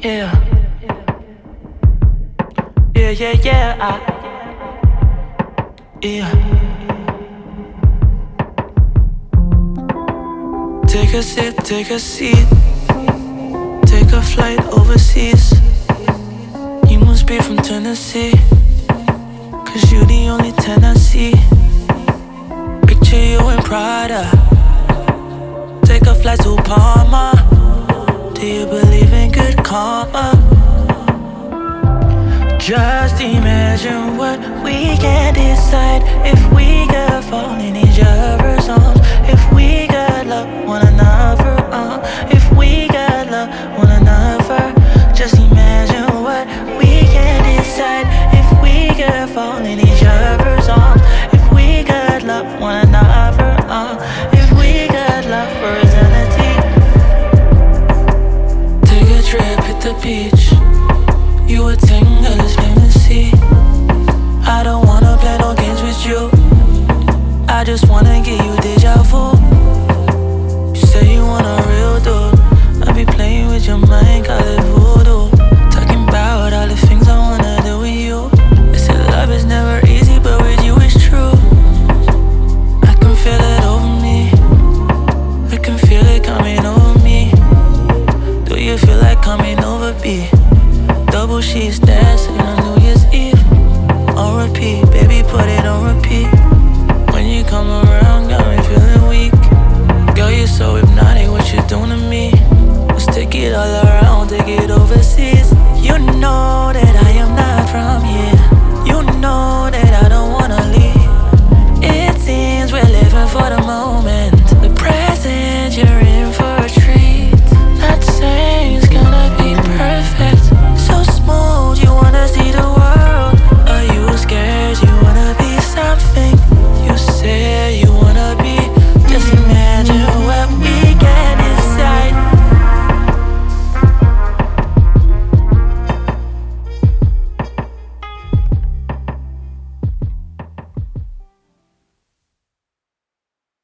Yeah, yeah, yeah, yeah, yeah. Take a sip, take a seat, take a flight overseas. You must be from Tennessee, 'cause you the only 10 I see. Picture you in Prada, take a flight to Palma. Do you believe in good karma? Just imagine what we can decide if we could fall in each other's arms. If we could love one another, if we could love one another. Just imagine what we can decide if we could fall in each other's arms. If we could love one another, if we could love for eternity. Take a trip, hit the beach. You a tingle, it's plain to see. I don't wanna play no games with you. I just wanna give you deja vu. You say you want a real dude. I be playing with your mind, call it voodoo. Talking about all the things I wanna do with you. They say love is never easy, but with you it's true. I can feel it over me. I can feel it coming over me. Do you feel like coming over me? Double sheets dancing on New Year's Eve. On repeat, baby, put it on repeat. When you come around, got me feeling weak. Girl, you're so hypnotic, what you doing to me? Let's take it all around, take it overseas. You know that I am not from here. You know that I don't wanna leave. It seems we're living for the moment.